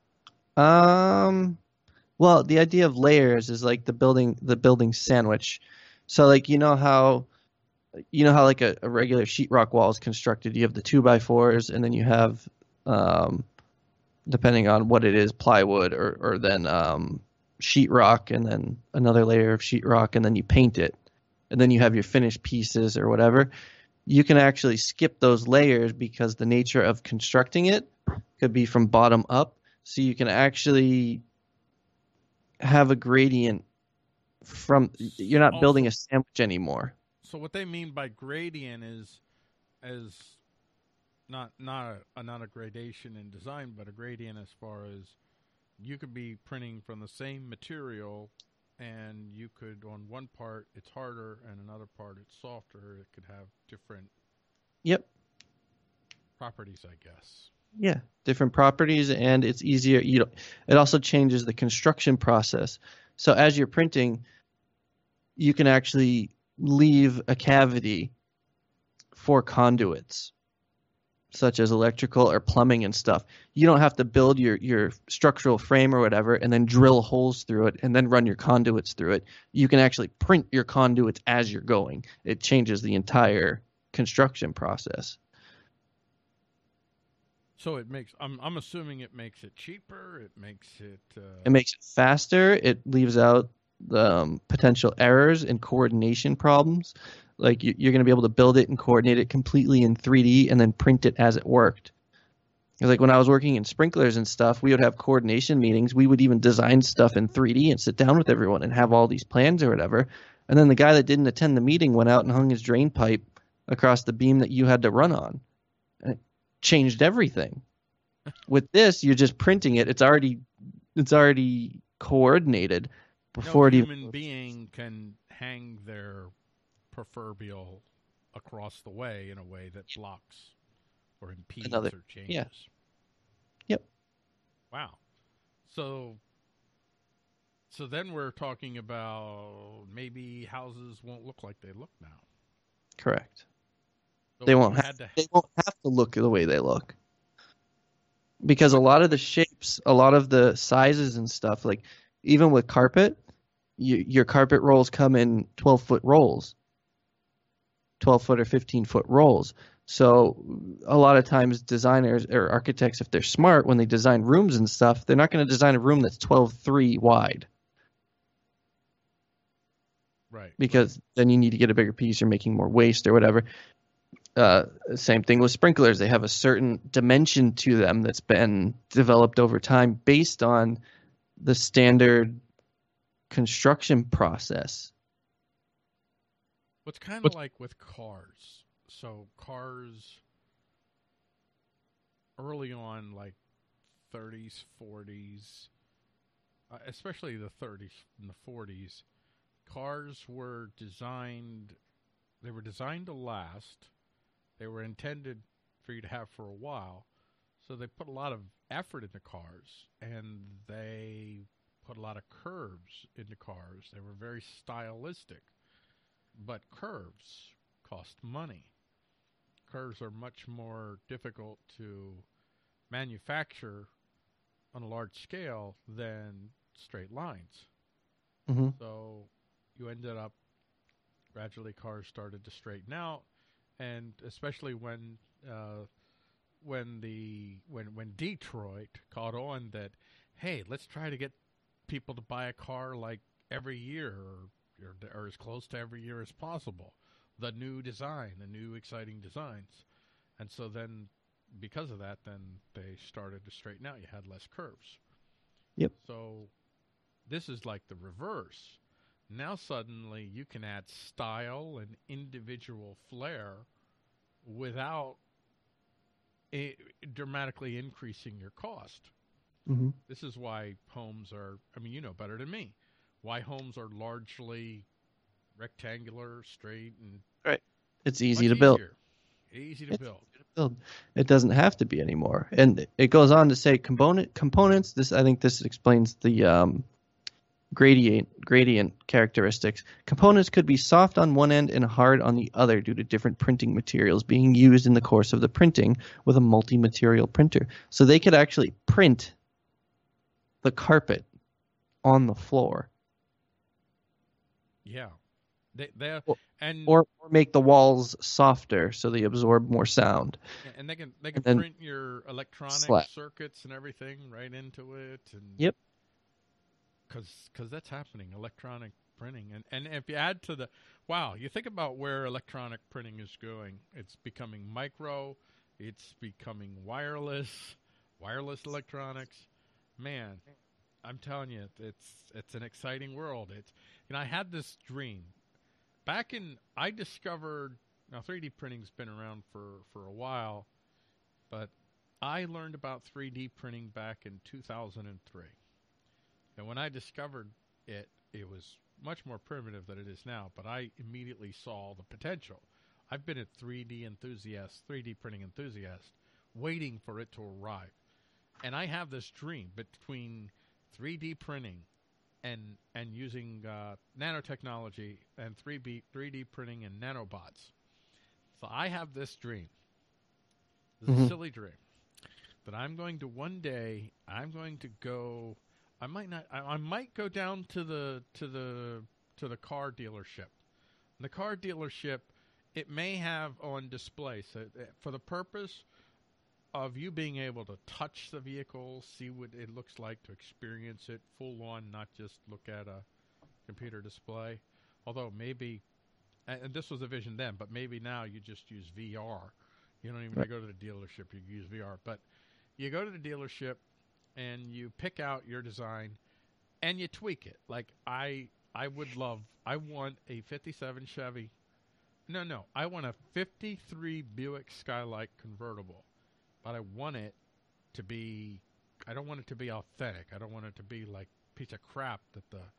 Um, well, the idea of layers is like the building the building sandwich. So, like, you know how, you know how like a, a regular sheetrock wall is constructed. You have the two by fours, and then you have, um, depending on what it is, plywood or or then um, sheetrock, and then another layer of sheetrock, and then you paint it, and then you have your finished pieces or whatever. You can actually skip those layers because the nature of constructing it could be from bottom up. So you can actually have a gradient. From you're not Also, building a sandwich anymore. So what they mean by gradient is, as not not a, not a gradation in design, but a gradient as far as you could be printing from the same material, and you could on one part it's harder and another part it's softer. It could have different Yep. properties, I guess. Yeah, different properties, and it's easier. You know, it also changes the construction process. So as you're printing, you can actually leave a cavity for conduits, such as electrical or plumbing and stuff. You don't have to build your, your structural frame or whatever and then drill holes through it and then run your conduits through it. You can actually print your conduits as you're going. It changes the entire construction process. So it makes. I'm I'm assuming it makes it cheaper. It makes it. Uh, It makes it faster. It leaves out the um, potential errors and coordination problems. Like you, you're going to be able to build it and coordinate it completely in three D and then print it as it worked. Like when I was working in sprinklers and stuff, we would have coordination meetings. We would even design stuff in three D and sit down with everyone and have all these plans or whatever. And then the guy that didn't attend the meeting went out and hung his drain pipe across the beam that you had to run on. And it changed everything. With this, you're just printing it. It's already it's already coordinated. before no it human even being can hang their proverbial across the way in a way that blocks or impedes Another- or changes. yeah. Yep. Wow. So so then we're talking about maybe houses won't look like they look now. correct. So They if won't you have, had to they won't have to look the way they look. Because a lot of the shapes, a lot of the sizes and stuff, like even with carpet, you, your carpet rolls come in twelve foot rolls, twelve foot or fifteen foot rolls. So a lot of times designers or architects, if they're smart, when they design rooms and stuff, they're not going to design a room that's twelve three wide, right. because then you need to get a bigger piece or making more waste or whatever. Uh, same thing with sprinklers. They have a certain dimension to them that's been developed over time based on the standard construction process. What's kind of like with cars. So cars early on, like thirties, forties, uh, especially the thirties and the forties, cars were designed, they were designed to last. They were intended for you to have for a while. So they put a lot of effort into cars, and they put a lot of curves into cars. They were very stylistic. But curves cost money. Curves are much more difficult to manufacture on a large scale than straight lines. Mm-hmm. So you ended up, gradually cars started to straighten out, and especially when uh, when the when when Detroit caught on that, hey, let's try to get people to buy a car like every year, or, or, or as close to every year as possible. The new design, the new exciting designs. And so then, because of that, then they started to straighten out. You had less curves. Yep. So this is like the reverse. Now suddenly you can add style and individual flair without a, dramatically increasing your cost. Mm-hmm. This is why homes are, I mean, you know better than me, why homes are largely rectangular, straight, and Right. It's easy much to build. easier. Easy to It's build. easy to build. It doesn't have to be anymore. And it goes on to say component components. This I think this explains the um, gradient gradient characteristics. Components could be soft on one end and hard on the other due to different printing materials being used in the course of the printing with a multi-material printer. So they could actually print the carpet on the floor. Yeah. They, they Or- and Or, or make the walls softer so they absorb more sound. and they can they can then print your electronic slap. circuits and everything right into it, and Yep. because because that's happening, electronic printing, and and if you add to the wow, you think about where electronic printing is going. It's becoming micro, it's becoming wireless, wireless electronics. Man, I'm telling you, it's it's an exciting world. It's you know I had this dream. Back in, I discovered, now three D printing's been around for, for a while, but I learned about three D printing back in two thousand three. And when I discovered it, it was much more primitive than it is now, but I immediately saw the potential. I've been a three D enthusiast, three D printing enthusiast, waiting for it to arrive. And I have this dream between three D printing and and using uh, nanotechnology and three D printing and nanobots. So I have this dream, this Mhm. silly dream, that I'm going to one day, I'm going to go, I might not, I, I might go down to the to the to the car dealership. The car dealership, it may have on display, so uh, for the purpose of you being able to touch the vehicle, see what it looks like, to experience it full on, not just look at a computer display. Although maybe, and this was a vision then, but maybe now you just use V R. You don't even Right. go to the dealership, you use V R. But you go to the dealership and you pick out your design and you tweak it. Like I, I would love, I want a fifty-seven Chevy. No, no, I want a fifty-three Buick Skylight convertible. But I want it to be, I don't want it to be authentic. I don't want it to be like a piece of crap that the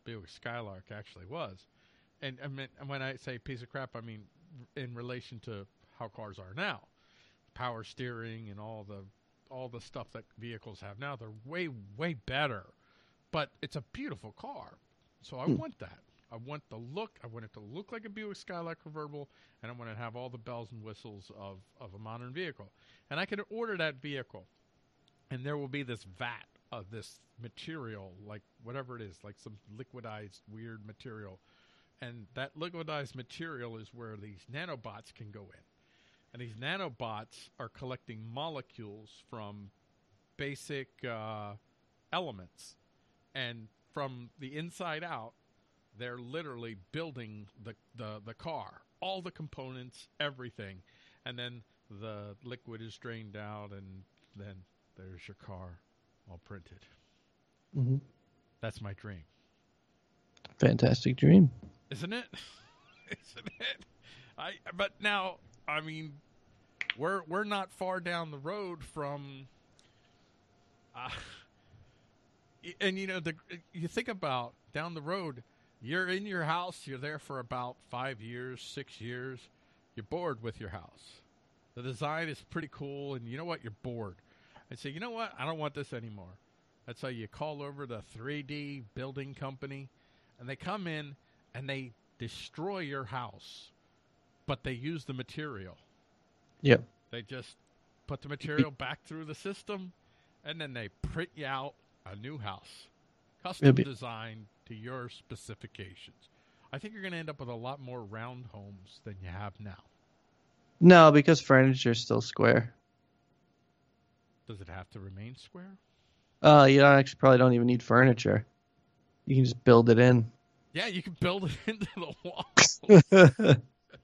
Buick Skylark actually was. And I mean, when I say piece of crap, I mean in relation to how cars are now. Power steering and all the all the stuff that vehicles have now, they're way, way better. But it's a beautiful car. So I hmm. want that. I want the look. I want it to look like a Buick Skylark convertible, and I want to have all the bells and whistles of, of a modern vehicle. And I can order that vehicle, and there will be this vat of this material, like whatever it is, like some liquidized weird material. And that liquidized material is where these nanobots can go in. And these nanobots are collecting molecules from basic uh, elements. And from the inside out, they're literally building the, the, the car, all the components, everything. And then the liquid is drained out, and then there's your car all printed. Mm-hmm. That's my dream. Fantastic dream. Isn't it? Isn't it? I, but now, I mean, we're we're not far down the road from, uh, and you know, the you think about down the road, you're in your house, you're there for about five years, six years, you're bored with your house. The design is pretty cool, and you know what? You're bored. And say, you know what? I don't want this anymore. That's how you call over the three D building company, and they come in and they destroy your house, but they use the material. Yep. They just put the material back through the system, and then they print you out a new house, custom be- designed to your specifications. I think you're going to end up with a lot more round homes than you have now. No, because furniture is still square. Does it have to remain square? Uh, you don't actually probably don't even need furniture. You can just build it in. Yeah, you can build it into the wall.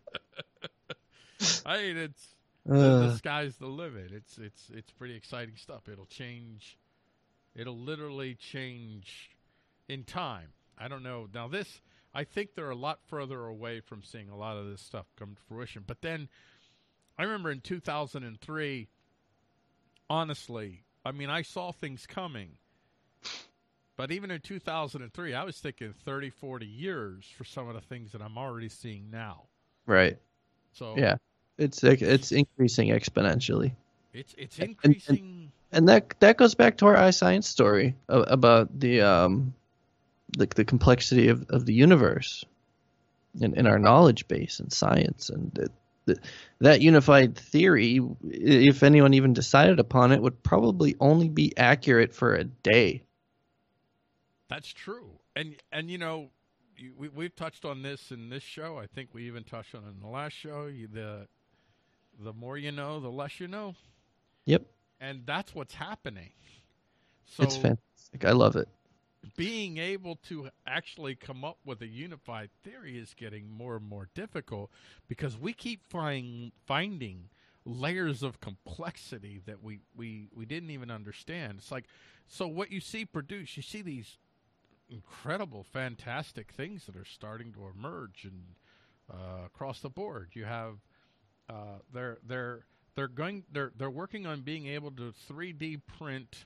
I mean, it's uh, the, the sky's the limit. It's it's it's pretty exciting stuff. It'll change. It'll literally change in time. I don't know. Now this, I think they're a lot further away from seeing a lot of this stuff come to fruition. But then, I remember in two thousand three. Honestly, I mean, I saw things coming. But even in two thousand three, I was thinking thirty, forty years for some of the things that I'm already seeing now. Right. So yeah, it's it's increasing exponentially. It's it's increasing, and, and, and that that goes back to our iScience story about the um the the complexity of, of the universe, and in our knowledge base and science, and the, the, that unified theory, if anyone even decided upon it, would probably only be accurate for a day. That's true. And, and you know, you, we, we've touched on this in this show. I think we even touched on it in the last show. You, the, the more you know, the less you know. Yep. And that's what's happening. So it's fantastic. I love it. Being able to actually come up with a unified theory is getting more and more difficult because we keep find, finding layers of complexity that we, we, we didn't even understand. It's like, so what you see produced, you see these incredible, fantastic things that are starting to emerge and uh, across the board. You have uh, they're they're they're going they're they're working on being able to three D print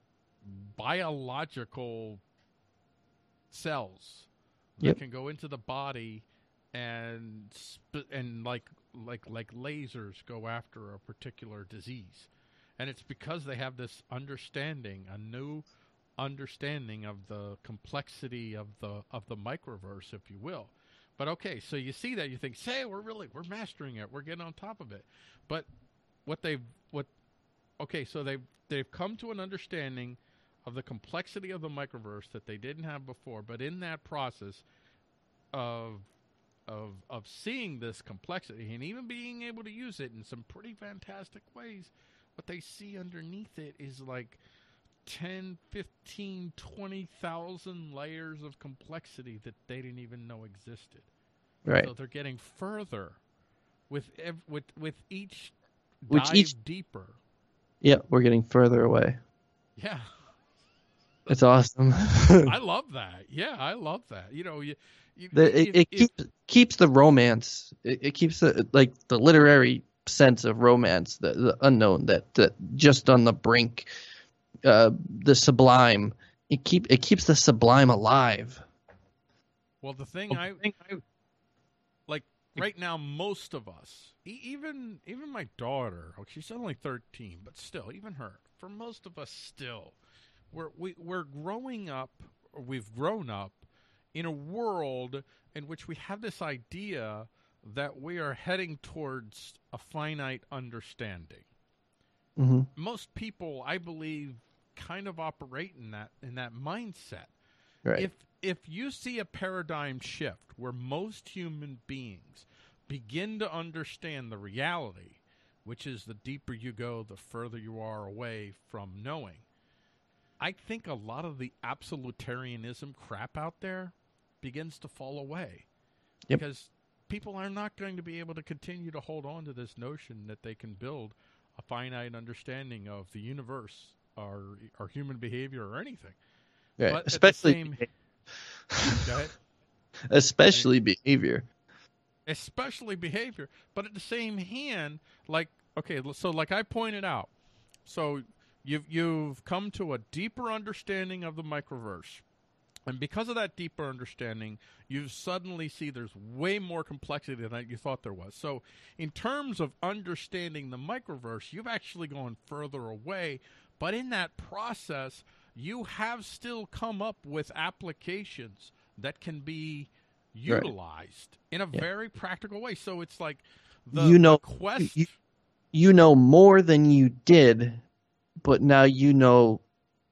biological cells yep. that can go into the body and sp- and like like like lasers go after a particular disease. And it's because they have this understanding, a new understanding of the complexity of the of the microverse, if you will. But okay, so you see that, you think, say, we're really we're mastering it, we're getting on top of it. But what they've what okay, so they've they've come to an understanding of the complexity of the microverse that they didn't have before. But in that process of of of seeing this complexity and even being able to use it in some pretty fantastic ways, what they see underneath it is like ten, fifteen, twenty thousand layers of complexity that they didn't even know existed. Right. So they're getting further with ev- with with each Which dive each, deeper. Yeah, we're getting further away. Yeah. It's awesome. I love that. Yeah, I love that. You know, you, you the, if, it, it if, keeps keeps the romance. It, it keeps the like the literary sense of romance, the, the unknown, that, that just on the brink, uh, the sublime. It keep it keeps the sublime alive. Well, the thing I like right now, most of us, e- even even my daughter, oh, she's only thirteen, but still, even her, for most of us, still, we're we, we're growing up, or we've grown up in a world in which we have this idea that we are heading towards a finite understanding. Mm-hmm. Most people, I believe, kind of operate in that in that mindset. Right. If if you see a paradigm shift where most human beings begin to understand the reality, which is the deeper you go, the further you are away from knowing, I think a lot of the absolutarianism crap out there begins to fall away. Yep. Because people are not going to be able to continue to hold on to this notion that they can build a finite understanding of the universe or, or human behavior or anything. Right. But Especially, at the same, go ahead. especially behavior. Especially behavior. But at the same hand, like, okay, so like I pointed out, so you've, you've come to a deeper understanding of the microverse. And because of that deeper understanding, you suddenly see there's way more complexity than you thought there was. So in terms of understanding the microverse, you've actually gone further away. But in that process, you have still come up with applications that can be utilized right. in a yeah. very practical way. So it's like the, you know, the quest. You, you know more than you did, but now you know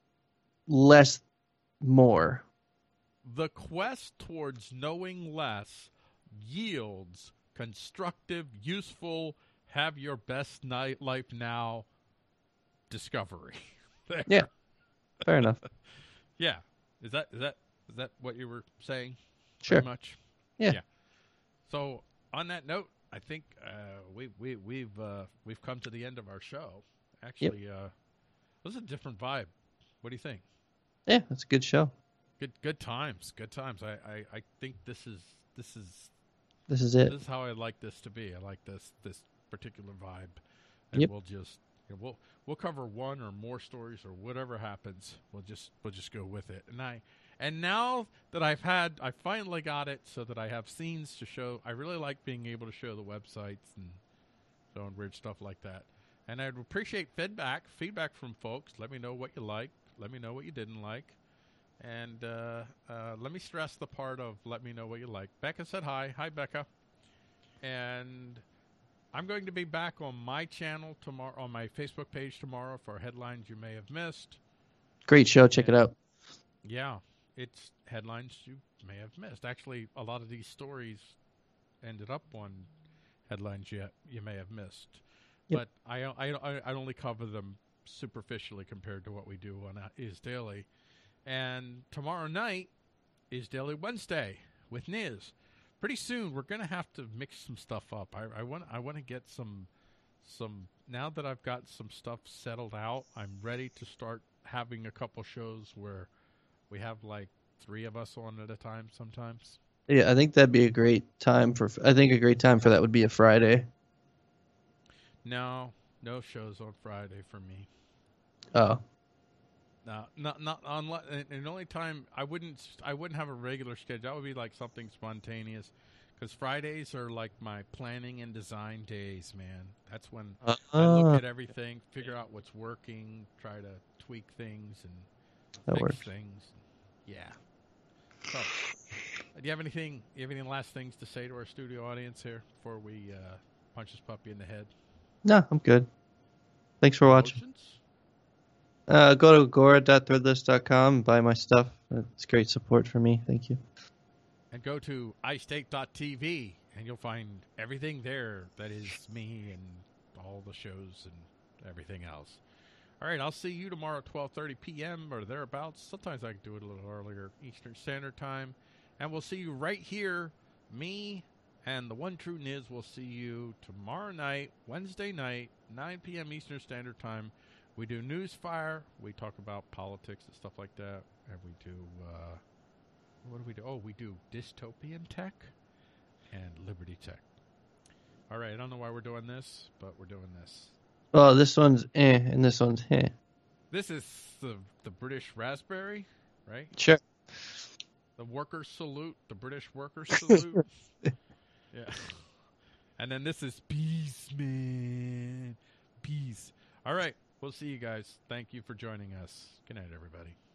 less more. The quest towards knowing less yields constructive, useful, have your best night life now discovery. Yeah, fair enough. Yeah, is that is that is that what you were saying? Sure. Pretty much. Yeah. yeah. So on that note, I think uh, we we we've uh, we've come to the end of our show. Actually, yep. uh, this is a different vibe. What do you think? Yeah, it's a good show. Good good times. Good times. I, I, I think this is this is this is it. This is how I like this to be. I like this this particular vibe. And yep. we'll just you know, we'll we'll cover one or more stories or whatever happens. We'll just we'll just go with it. And I and now that I've had I finally got it so that I have scenes to show. I really like being able to show the websites and showing weird stuff like that. And I'd appreciate feedback feedback from folks. Let me know what you liked. Let me know what you didn't like. And uh, uh, let me stress the part of let me know what you like. Becca said hi. Hi, Becca. And I'm going to be back on my channel tomorrow, on my Facebook page tomorrow for headlines you may have missed. Great show. Check and, it out. Yeah, it's headlines you may have missed. Actually, a lot of these stories ended up on headlines you, you may have missed. Yep. But I, I, I only cover them superficially compared to what we do on Is Daily. And tomorrow night is Daily Wednesday with Niz. Pretty soon we're gonna have to mix some stuff up. I, I want I want to get some some now that I've got some stuff settled out. I'm ready to start having a couple shows where we have like three of us on at a time sometimes. Yeah, I think that'd be a great time for. I think a great time for that would be a Friday. No, no shows on Friday for me. Oh. No, not not unless. And the only time I wouldn't I wouldn't have a regular schedule. That would be like something spontaneous, because Fridays are like my planning and design days. Man, that's when uh, I look at everything, figure out what's working, try to tweak things and that fix works. things. Yeah. So, do you have anything? You have any last things to say to our studio audience here before we uh, punch this puppy in the head? No, I'm good. Thanks for watching. Emotions? Uh, go to agora dot threadless dot com and buy my stuff. It's great support for me. Thank you. And go to i state dot t v and you'll find everything there that is me and all the shows and everything else. All right, I'll see you tomorrow at twelve thirty p.m. or thereabouts. Sometimes I can do it a little earlier, Eastern Standard Time. And we'll see you right here. Me and the one true Niz will see you tomorrow night, Wednesday night, nine p.m. Eastern Standard Time. We do Newsfire. We talk about politics and stuff like that. And we do, uh, what do we do? Oh, we do dystopian tech and liberty tech. All right, I don't know why we're doing this, but we're doing this. Well, this one's eh, and this one's eh. This is the the British Raspberry, right? Sure. The workers salute. The British workers salute. Yeah. And then this is peace, man. Peace. All right. We'll see you guys. Thank you for joining us. Good night, everybody.